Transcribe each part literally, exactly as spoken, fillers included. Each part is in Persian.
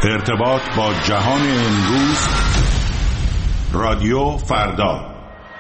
ارتباط با جهان امروز، رادیو فردا.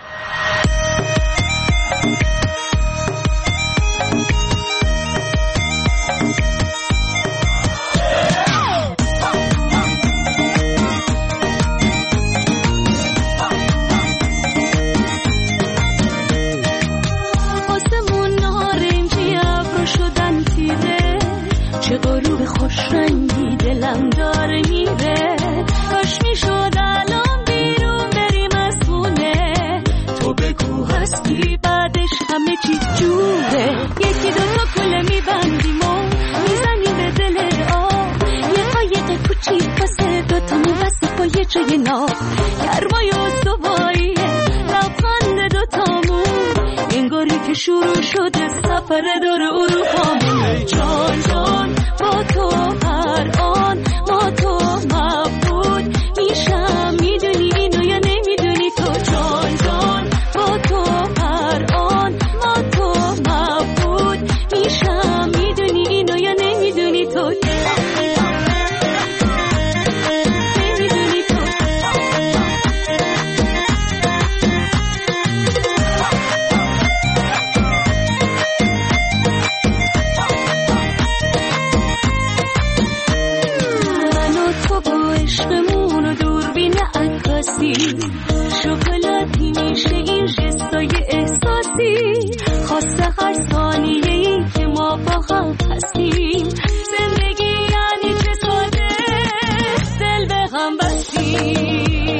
آسمون نارنجی ابرو شدن تیره، چه غروب خوش رنگی دلم داره میره. کاش میشد الان بیرون بریم از خونه، تو بگو هستی بعدش همه چی جوره. یکی دو تا کله میبندیم و میزنیم به دل آب، یه قایق کوچیک واسه دوتامون واسه پای جای ناب. گرمای استواییه لبخند دوتامون، انگاری که شروع شده سفر دور اروپامون. ای جان جان با تو هر آن ما تو مبود میشم، میدونی اینو یا نمیدونی تو؟ جان جان با تو هر آن ما تو مبود میشم، میدونی اینو یا نمیدونی تو؟ شکلاتی میشه این جستای احساسی، خواسته هر ثانیه ای که ما با هم هستیم. زندگی یعنی چه ساده دل به هم بستیم.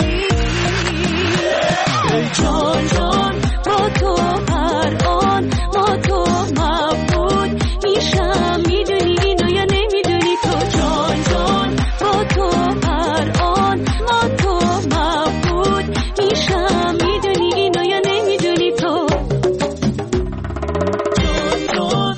ای جان جان با تو هر آن ما تو مبود میشم، میدونی اینو یا نمیدونی تو؟ جان جان با تو هر آن ما تو مبود میشم، میدونی اینو یا نمیدونی تو؟ جان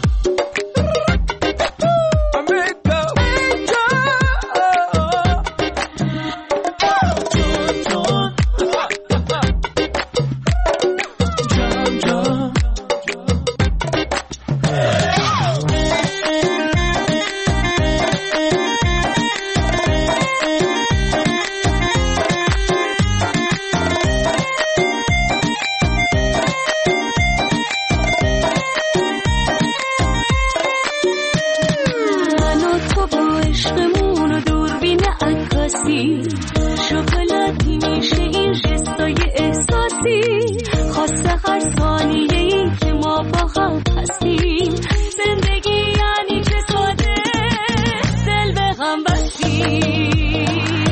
شکلاتی میشه این جستای احساسی، خواسته هر ثانیه ای که ما با هم هستیم. زندگی یعنی چه ساده دل به هم بستیم.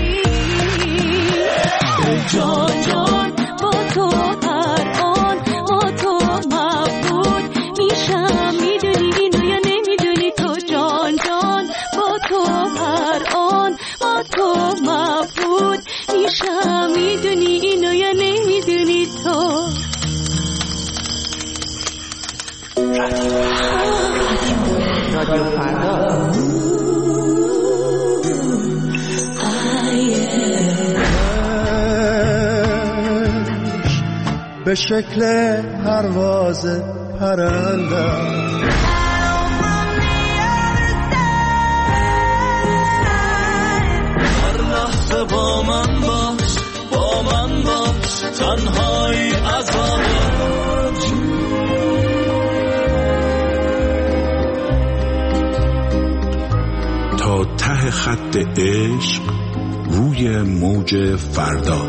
جان جان با تو هر آن ما تو مبود میشم، میدونی اینو یا نمیدونی تو؟ جان جان با تو هر آن ما تو مبود میشم، میدونی اینو یا نمیدونی تو؟ رادیو فردا. به شکل پرواز پرنده هر لحظه با من باش، با من باش، تنهایی عذابت. تا ته خط عشق روی موج فردا.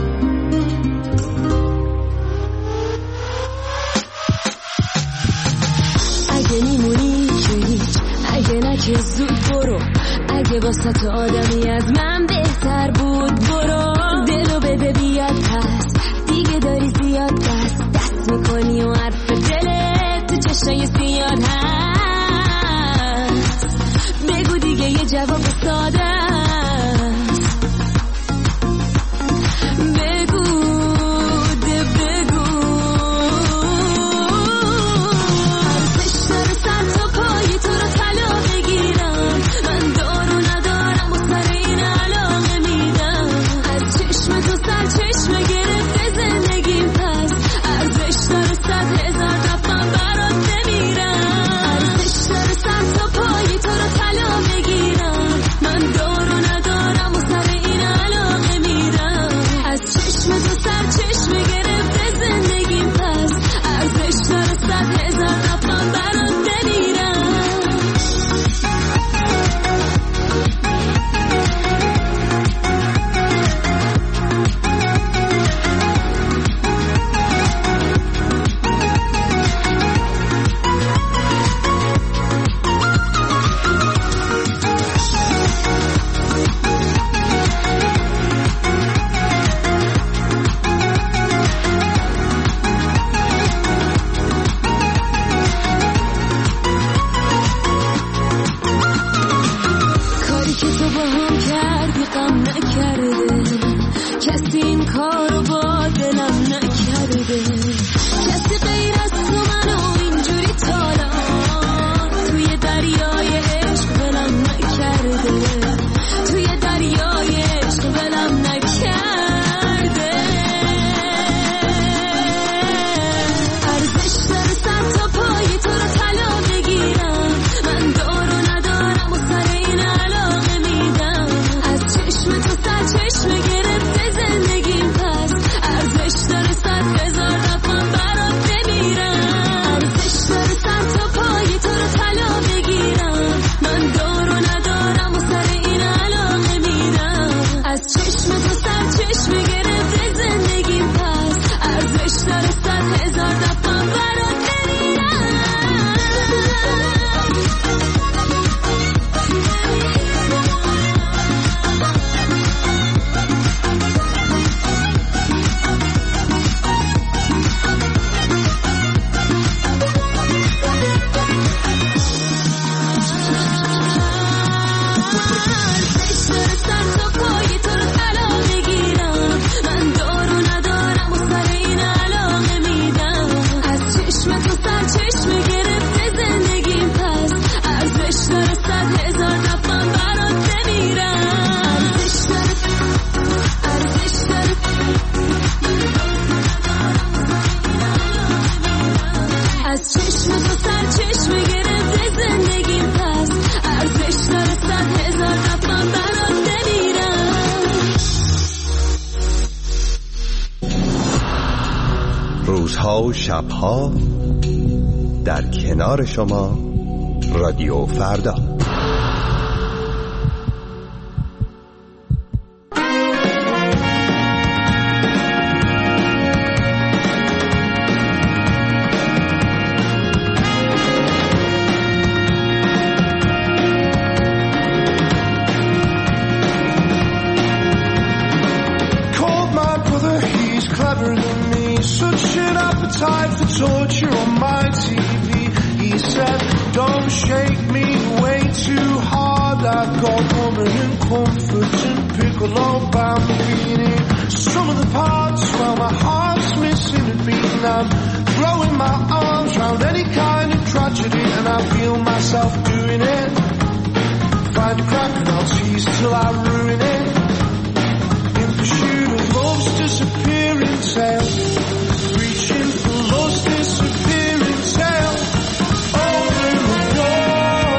اگه میمونی که هیچ، اگه نه که زود برو، اگه واسه تو آدمی از من بهتر بود برو. دلو بده بیاد پس، دیگه داری زیاد دست دست میکنی و حرف دلت تو چشای سیاد هست. بگو دیگه یه جواب ساده است، بگو ده بگو. ارزش داره سر تا پای تو رو طلا بگیرم، من دارو ندارم و سر این علاقه میدم. از چشم تو سر چشم گرفته زندگیم، پس ارزش داره صد هزار دفعه برات بمیرم. ارزش داره سر تا پای تو رو طلا بگیرم، من دارو که تو با هم کردی غم نکرده، کسی این کارو با دلم نکرده، کسی غیر از تو منو اینجوری تالا توی دریای عشق ولم نکرده، توی دریای عشق ولم نکرده. ارزش داره سر تا پای تو رو طلا بگیرم، من دارو ندارم و سر این علاقه میدم، از چشم تو سر چشم گرفته زندگیم، پس ارزش داره صد هزار دفعه برات بمیرم. ارزش داره سر تا پای تو رو طلا بگیرم، من دارو ندارم و سر این علاقه میدم، از چشم تو سر چشم گرفته زندگیم، پس ارزش داره صد هزار دفعه برات بمیرم. روزها و شبها در کنار شما رادیو فردا. Time for torture on my T V. He said, don't shake me way too hard. I've got woman and comfort and piccolo bambini. Some of the parts, well, my heart's missing a beat. And I'm throwing my arms round any kind of tragedy, and I feel myself doing it. Find a crack and I'll tease till I ruin it. In pursuit of love's disappearing tale, reaching for love's disappearing tale. Open the door.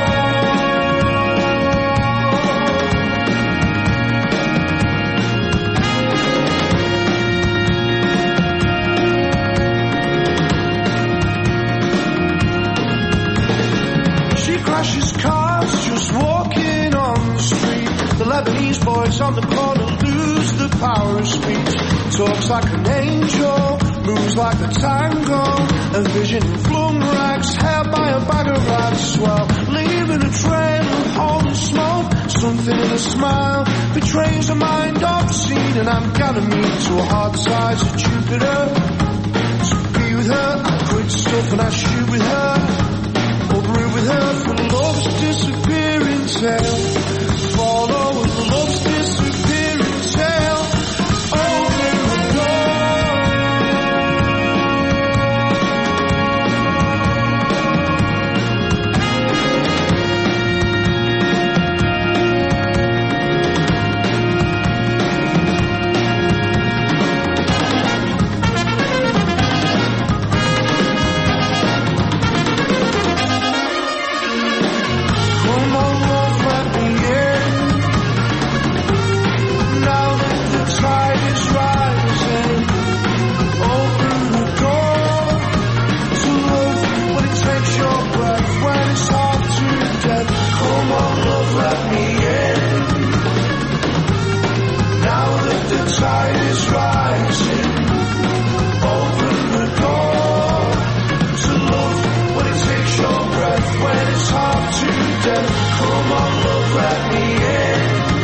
She crashes cars just walking on the street. The Lebanese boys on the corner lose the power of speech. Talks like an angel, moves like a tango, a vision in flung rags, held by a bag of rats. Well, leaving a trail of holy smoke, something in a smile betrays a mind obscene. And I'm gonna meet to a hard size of Jupiter. To be with her, I quit stuff and I shoot with her, or brew with her for love's disappearing tale. Follow love's disappearing tale. Open the door. Come on, love, let me in. Now that the tide is rising, open the door to love when it takes your breath, when it's hard to death. Come on, love, let me in. Now that the tide is rising, open the door to love when it takes your breath, when it's hard to death. Come on, love, let me in.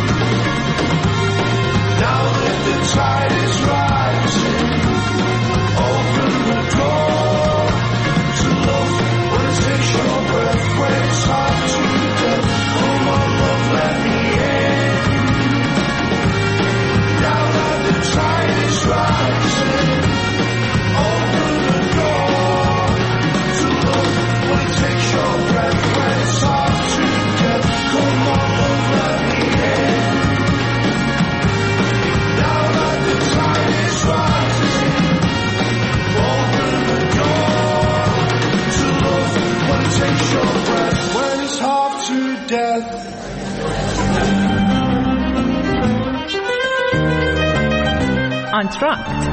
Now that the tide is rising, open the door to love when it takes your breath, when it's hard to death. Come on, love, let me in. آنتراکت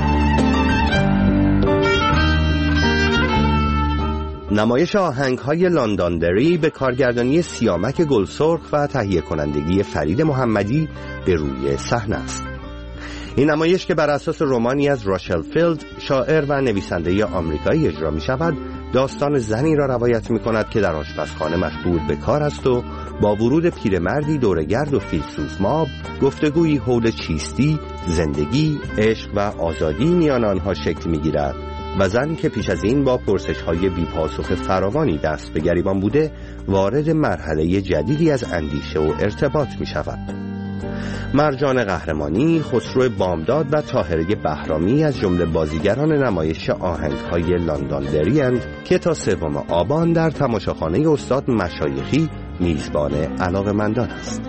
نمایش آهنگ‌های لندن‌دری به کارگردانی سیامک گلسرخ و تهیه کنندگی فرید محمدی به روی صحنه است. این نمایش که بر اساس رمانی از راشل فیلد شاعر و نویسنده آمریکایی اجرا می شود، داستان زنی را روایت می کند که در آشپزخانه مشغول به کار است و با ورود پیرمردی دورگرد و فیلسوف ماب گفتگویی حول چیستی، زندگی، عشق و آزادی میان آنها شکل می گیرد و زن که پیش از این با پرسش‌های بی‌پاسخ فراوانی دست به گریبان بوده وارد مرحله جدیدی از اندیشه و ارتباط می شود. مرجان قهرمانی، خسرو بامداد و طاهره بهرامی از جمله بازیگران نمایش آهنگ‌های لندن‌دری اند که تا سوم آبان در تماشاخانه استاد مشایخی میزبان علاقه‌مندان است.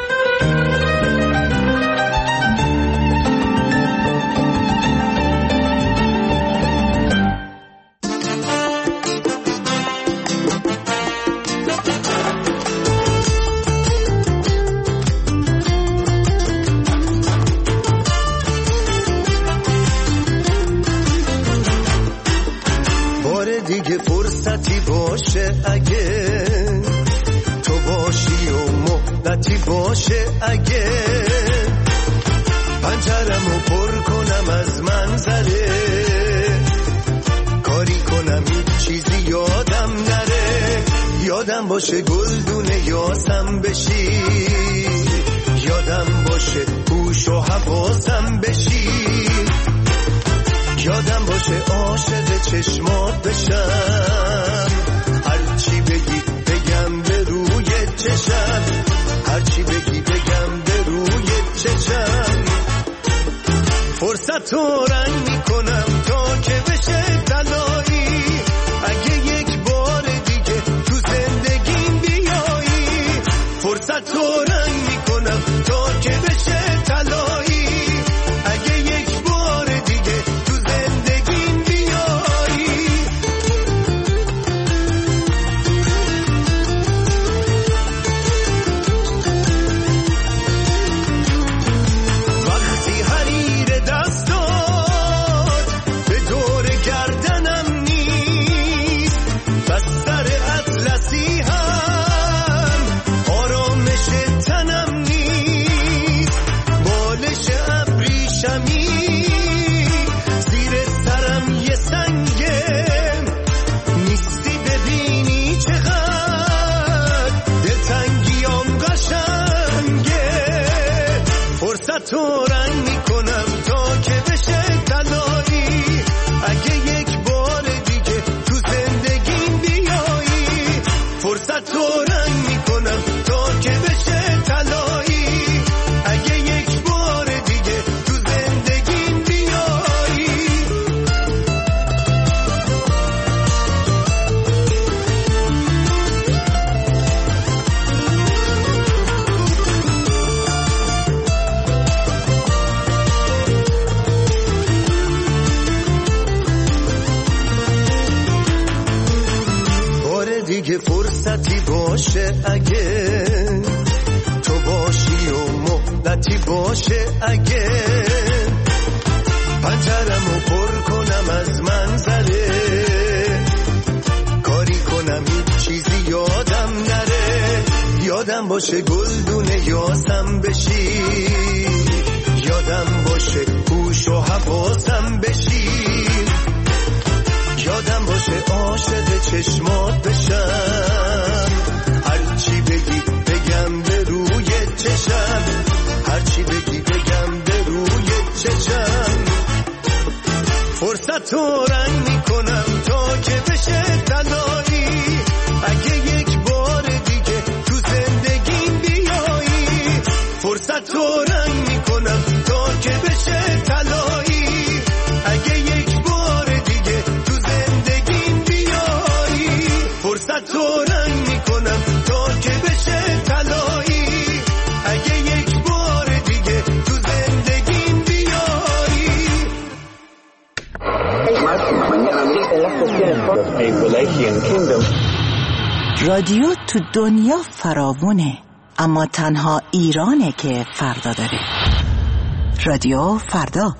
دیگه فرصتی باشه اگه تو باشی و مدتی باشه اگه پنجرمو پر کنم از منظره کاری کنم هیچ چیزی یادم نره یادم باشه گلدونه یاسم بشی یادم باشه هوش و حواسم بشی یادم باشه عاشق چشمات بشم هرچی بگی بگم به روی چشم هرچی بگی بگم به روی چشم فرصت رو رنگ میکنم تا که بشه طلایی اگه یک بار دیگه تو زندگیم بیایی فرصت رو رنگ میکنم تا که بشه طلایی اگه یک بار دیگه تو رنگ میکنم تا که بشه طلایی اگه یک بار دیگه تو زندگیم بیایی فرصت تو رنگ میکنم تا که بشه طلایی اگه یک بار دیگه تو زندگیم بیایی دیگه فرصتی باشه اگه تو باشی و مدتی باشه اگه پنجرمو پر کنم از منظره کاری کنم هیچ چیزی یادم نره یادم باشه گلدونه یاسم بشی یادم باشه هوش و حواسم بشی یادم باشه عاشق چشمات بشم هرچی بگی بگم به روی چشم هرچی بگی بگم به روی چشم فرصت رو رنگ میکنم تا که بشه طلایی اگه یک بار دیگه تو زندگیم بیایی فرصت رو رنگ میکنم تا که بشه طلایی اگه یک بار دیگه تو زندگیم بیایی فرصت رو رنگ میکنم تا که بشه طلایی اگه یک بار دیگه تو زندگیم بیایی رادیو تو دنیا فراوونه. اما تنها ایرانه که فردا داره. رادیو فردا.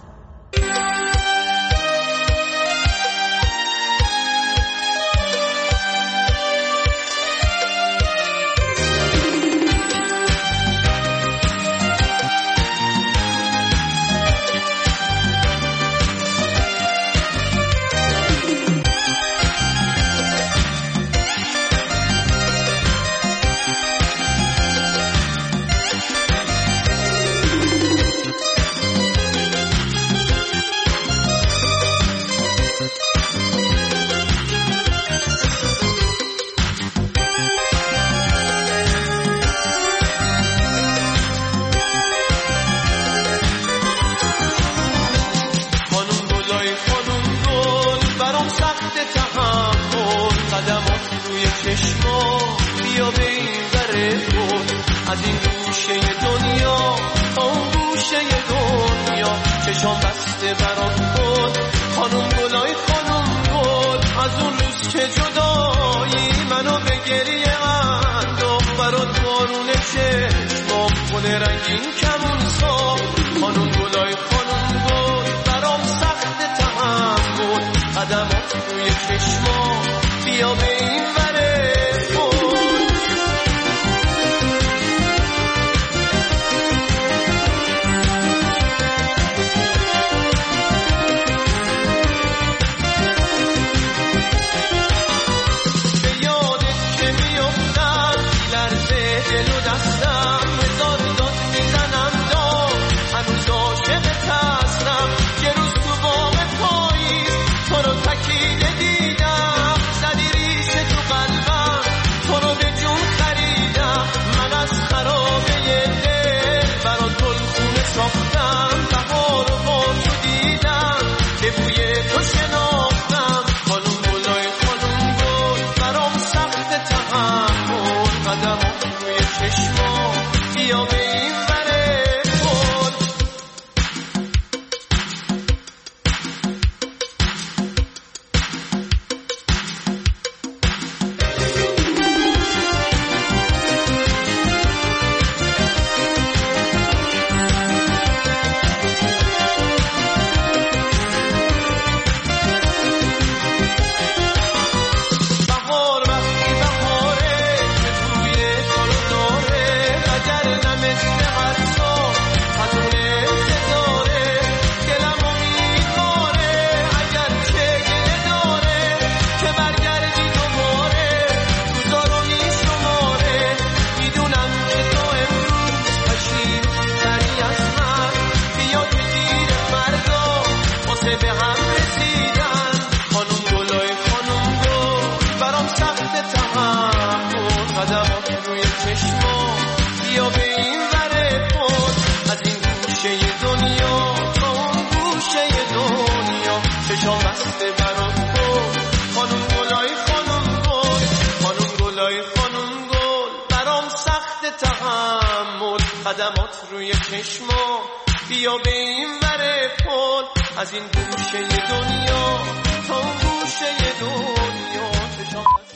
از این گوشه دنیا اون گوشه دنیا چشام بسته برات بود خانم گلای خانم گل از اون روز که جدایی منو به گریه انداخت برات بارون چشمام گل رنگین کمون ساخت خانم گلای خانم گل برام سخت تحمل قدمات روی چشمام بیا به این وره قدمات روی چشما بیا به این وره پل از این گوشه دنیا تا اون گوشه دنیا چشما